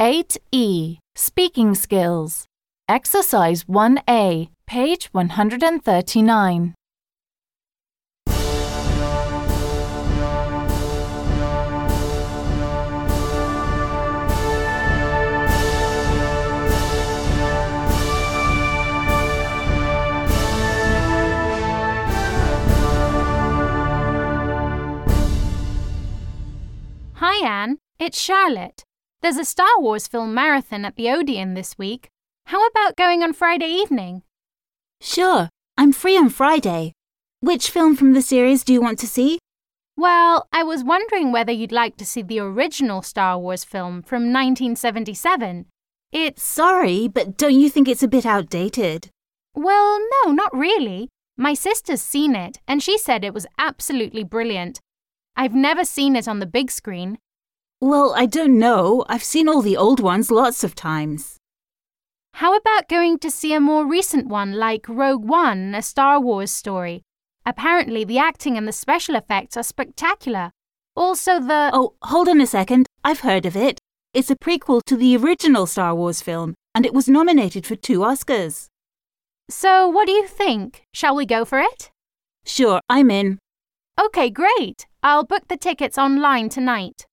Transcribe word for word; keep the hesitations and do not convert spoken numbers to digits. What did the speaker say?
eight E. Speaking Skills. Exercise one A, page one hundred thirty-nine. Hi, Anne. It's Charlotte. There's a Star Wars film marathon at the Odeon this week. How about going on Friday evening? Sure, I'm free on Friday. Which film from the series do you want to see? Well, I was wondering whether you'd like to see the original Star Wars film from nineteen seventy-seven. It's... Sorry, but don't you think it's a bit outdated? Well, no, not really. My sister's seen it, and she said it was absolutely brilliant. I've never seen it on the big screen. Well, I don't know. I've seen all the old ones lots of times. How about going to see a more recent one like Rogue One, a Star Wars story? Apparently the acting and the special effects are spectacular. Also the... Oh, hold on a second. I've heard of it. It's a prequel to the original Star Wars film, and it was nominated for two Oscars. So what do you think? Shall we go for it? Sure, I'm in. Okay, great. I'll book the tickets online tonight.